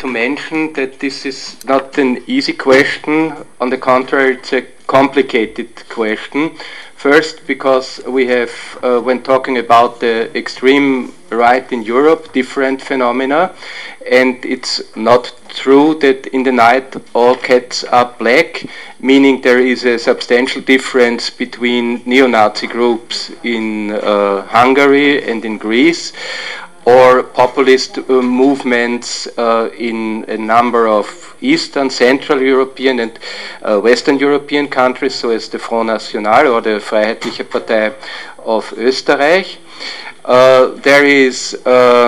to mention that this is not an easy question. On the contrary, it's a complicated question. First, because we have, when talking about the extreme right in Europe, different phenomena, and it's not true that in the night all cats are black, meaning there is a substantial difference between neo-Nazi groups in Hungary and in Greece, or populist movements in a number of Eastern, Central European and Western European countries, so as the Front National or the Freiheitliche Partei of Österreich. There is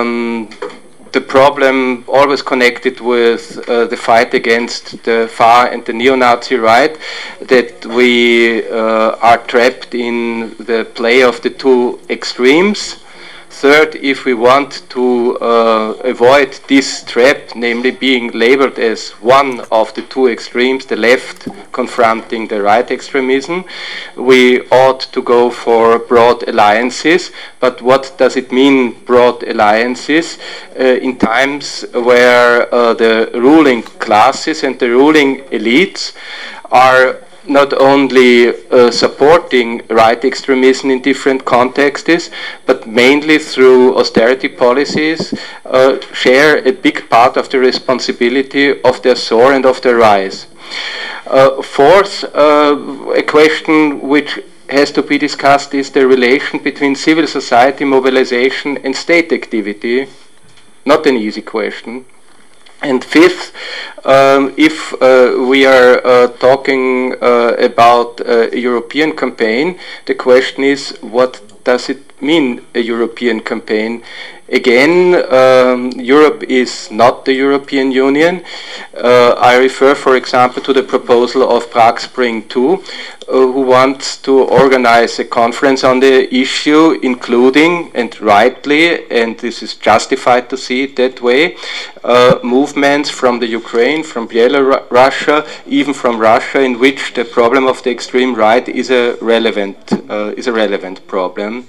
the problem always connected with the fight against the far and the neo-Nazi right, that we are trapped in the play of the two extremes. Third, if we want to avoid this trap, namely being labeled as one of the two extremes, the left confronting the right extremism, we ought to go for broad alliances. But what does it mean, broad alliances, in times where the ruling classes and the ruling elites are not only supporting right extremism in different contexts, but mainly through austerity policies, share a big part of the responsibility of their soar and of their rise. Fourth, a question which has to be discussed is the relation between civil society mobilization and state activity. Not an easy question. And fifth, if we are talking about a European campaign, the question is, what does it mean, a European campaign? Again, Europe is not the European Union. I refer, for example, to the proposal of Prague Spring 2, who wants to organize a conference on the issue, including, and rightly, and this is justified to see it that way, movements from the Ukraine, from Belarus, even from Russia, in which the problem of the extreme right is a relevant problem.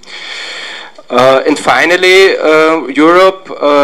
And finally, Europe,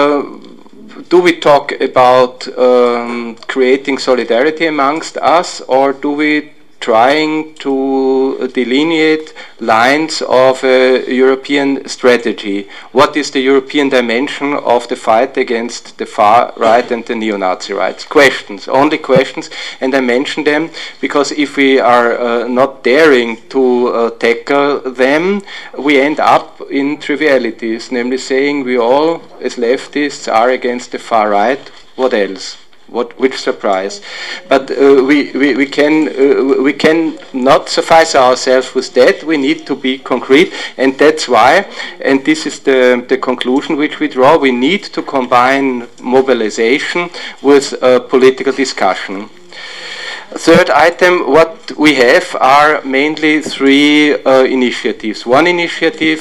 do we talk about creating solidarity amongst us, or do we trying to delineate lines of a European strategy? What is the European dimension of the fight against the far right and the neo-Nazi rights? Questions, only questions, and I mention them because if we are not daring to tackle them, we end up in trivialities, namely saying we all, as leftists, are against the far right. What else? Which surprise? But we can not suffice ourselves with that. We need to be concrete, and that's why. And this is the conclusion which we draw. We need to combine mobilization with political discussion. Third item, what we have are mainly three initiatives. One initiative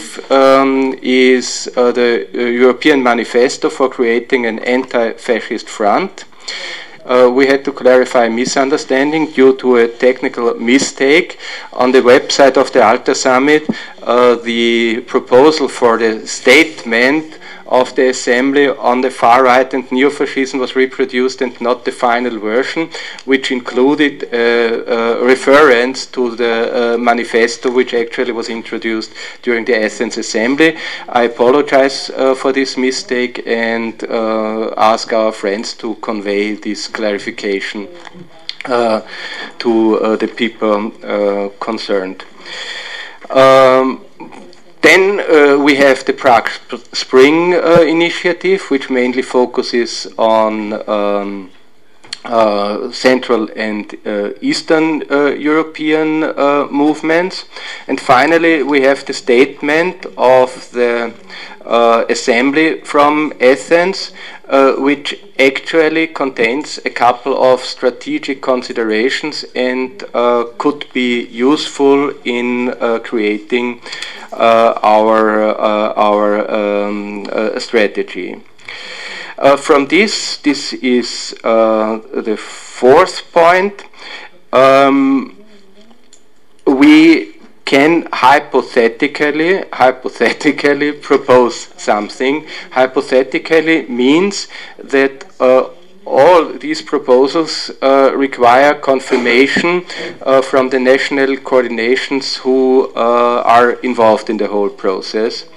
is the European Manifesto for creating an anti-fascist front. We had to clarify a misunderstanding due to a technical mistake. On the website of the Alta Summit, the proposal for the statement of the Assembly on the far right and neo-fascism was reproduced and not the final version, which included a reference to the manifesto which actually was introduced during the Athens Assembly. I apologize for this mistake and ask our friends to convey this clarification to the people concerned. Then we have the Prague Spring initiative, which mainly focuses on Central and Eastern European movements. And finally, we have the statement of the Assembly from Athens, which actually contains a couple of strategic considerations and could be useful in creating our strategy. From this is the fourth point. We can hypothetically propose something. Hypothetically means that all these proposals require confirmation from the national coordinations who are involved in the whole process.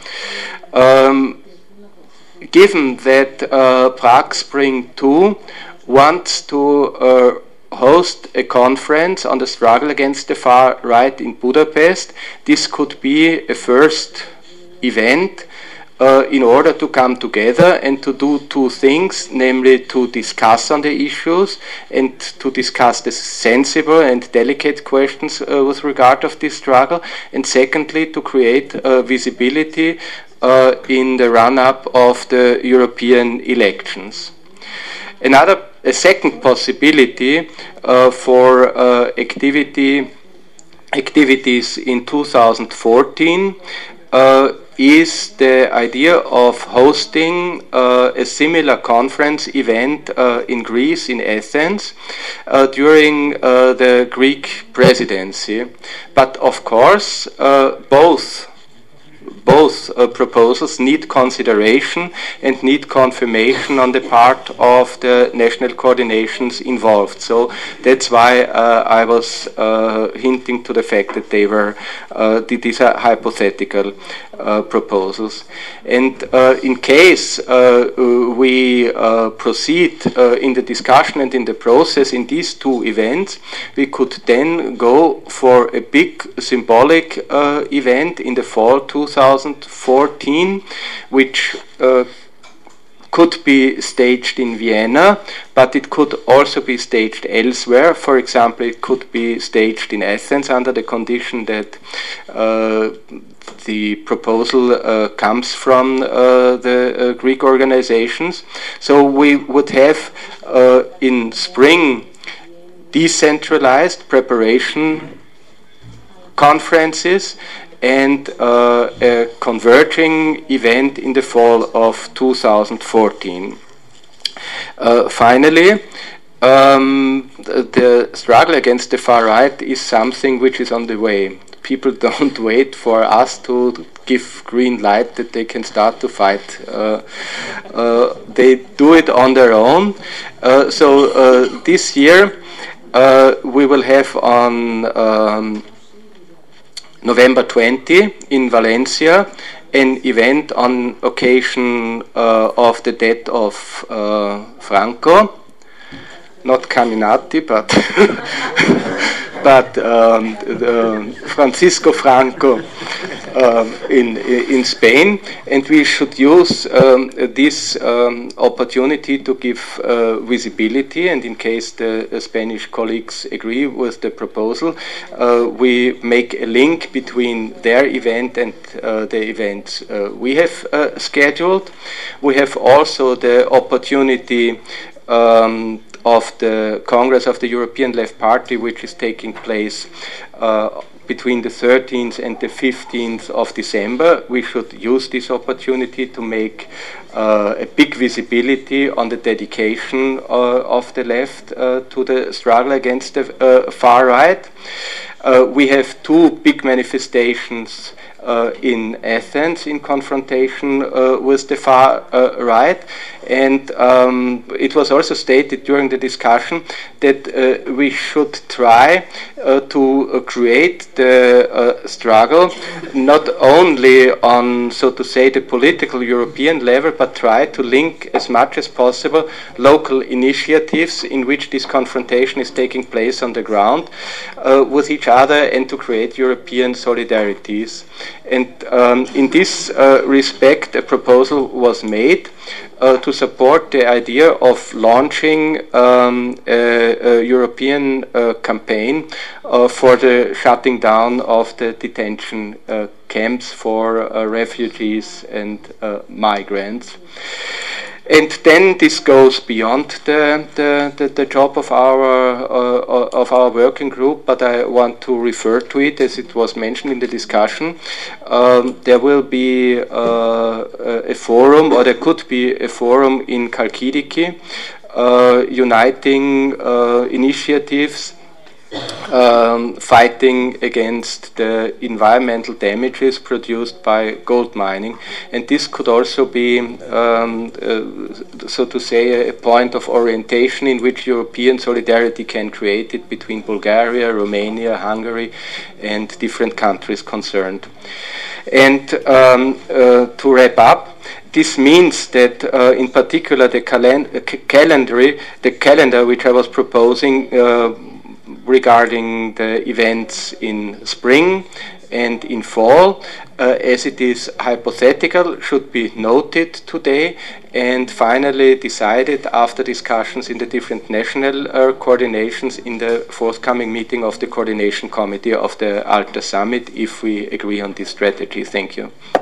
Given that Prague Spring 2 wants to host a conference on the struggle against the far right in Budapest, this could be a first event in order to come together and to do two things, namely to discuss on the issues and to discuss the sensible and delicate questions with regard of this struggle, and secondly to create visibility in the run-up of the European elections. A second possibility for activities in 2014 is the idea of hosting a similar conference event in Greece, in Athens, during the Greek presidency. But of course, both proposals need consideration and need confirmation on the part of the national coordinations involved. So that's why I was hinting to the fact that these are hypothetical proposals. And in case we proceed in the discussion and in the process in these two events, we could then go for a big symbolic event in the fall 2014, which could be staged in Vienna, but it could also be staged elsewhere. For example, it could be staged in Athens under the condition that the proposal comes from the Greek organizations. So we would have in spring decentralized preparation conferences and a converging event in the fall of 2014. Finally, the struggle against the far right is something which is on the way. People don't wait for us to give green light that they can start to fight. They do it on their own. So this year we will have on November 20 in Valencia an event on occasion of the death of Franco, not Caminati, but Francisco Franco in Spain, and we should use this opportunity to give visibility, and in case the Spanish colleagues agree with the proposal, we make a link between their event and the events we have scheduled. We have also the opportunity of the Congress of the European Left Party, which is taking place between the 13th and the 15th of December. We should use this opportunity to make a big visibility on the dedication of the left to the struggle against the far right. We have two big manifestations in Athens in confrontation with the far right, and it was also stated during the discussion that we should try to create the struggle not only on, so to say, the political European level, but try to link as much as possible local initiatives in which this confrontation is taking place on the ground with each other, and to create European solidarities. And in this respect, a proposal was made to support the idea of launching a European campaign for the shutting down of the detention camps for refugees and migrants. And then this goes beyond the job of our working group, but I want to refer to it as it was mentioned in the discussion. There will be a forum, or there could be a forum in Chalkidiki, uniting initiatives fighting against the environmental damages produced by gold mining. And this could also be, so to say, a point of orientation in which European solidarity can create it between Bulgaria, Romania, Hungary, and different countries concerned. And to wrap up, this means that, in particular, the calendar which I was proposing regarding the events in spring and in fall, as it is hypothetical, should be noted today and finally decided after discussions in the different national coordinations in the forthcoming meeting of the coordination committee of the ALTA summit if we agree on this strategy. Thank you.